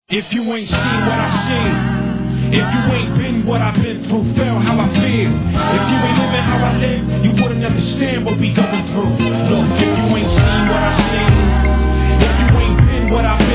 If you ain't seen what I seen, if you ain't been what I've been through, feel how I feel. If you ain't living how I live, you wouldn't understand what we going through. Look, if you ain't seen what I seen, if you ain't been what I've been